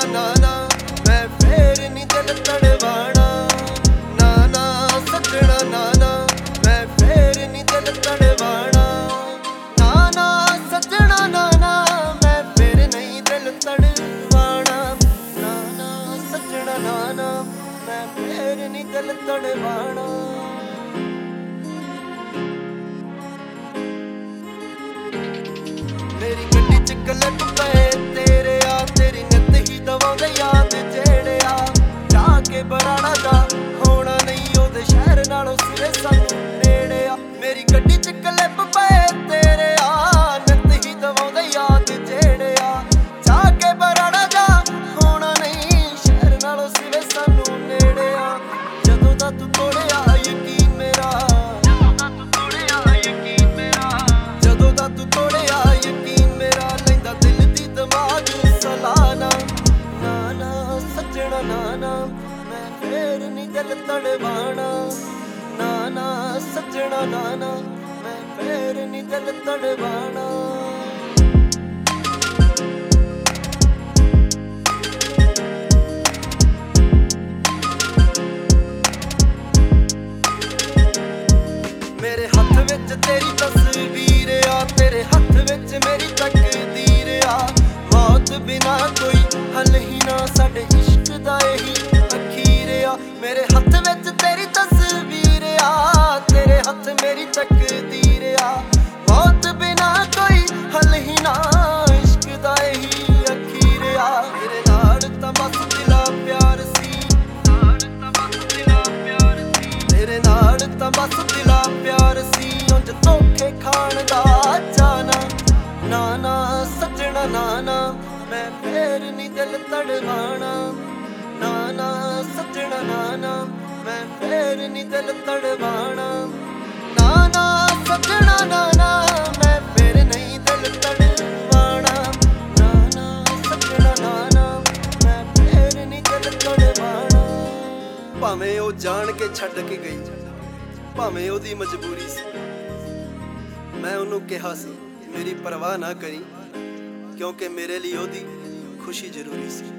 ना ना मैं फेर नहीं दिल तड़वाना। ना ना सजना ना ना मैं फेर नहीं दिल तड़वाना। ना ना सजना ना ना मैं फेर नहीं दिल तड़वाना। ना ना सजना ना ना मैं फेर नहीं दिल तड़वाना। मेरी गड्डी च कलप पे तेरे आ, तेरी नित ही दवाउंदे याद जेड़े आ। जाके बराड़ा दा होना नहीं ओदे शहर नालों सिरे सानू नेड़े आ। मेरी गड्डी च कलप पे तेरे आ, नित ही दवाउंदे याद जेड़े आ। जाके बराड़ा दा होना नहीं शहर नालों सिरे सानू नेड़े आ। जदों दा तू तोड़िया यकीन मेरा, जदों दा तू तोड़िया यकीन मेरा, जदों दा तू तोड़िया यकीन मेरा लैंदा दिल दी दिमाग सलाना। ना ना सजना ना ना मैं फेर नहीं दिल तड़वाना। ना ना सजना ना ना मैं फेर नहीं दिल तड़वाना। मेरे हथ विच तेरी तस्वीर आ, तेरे हथ विच मेरी तकदीर आ। मौत बिना कोई हल ही ना साडे इश्क दा यही अखीर आ। मेरे हथ विच तेरी तस्वीर आ, तेरे हथ मेरी तकदीर आ। मौत बिना कोई हल ही ना इश्क दा यही अखीर आ। तेरे नाल तां बस दिला प्यार सी, तेरे नाल तां बस दिला प्यार सी, उंज धोखे खाण दा जाना। ना ना सजना ना ना मैं फेर नहीं दिल तड़वाना। ना ना सजना ना ना मैं फेर नहीं दिल तड़वाना। ना ना सजना ना ना मैं फेर नहीं दिल तड़वाना। ना ना सजना ना ना मैं फेर नहीं दिल तड़वाना। भावें ओ जान के छड्ड के गई, भावें ओदी मजबूरी सी, मैं ओनू कहा सी मेरी परवाह ना करी, क्योंकि मेरे लिए ओदी खुशी जरूरी सी।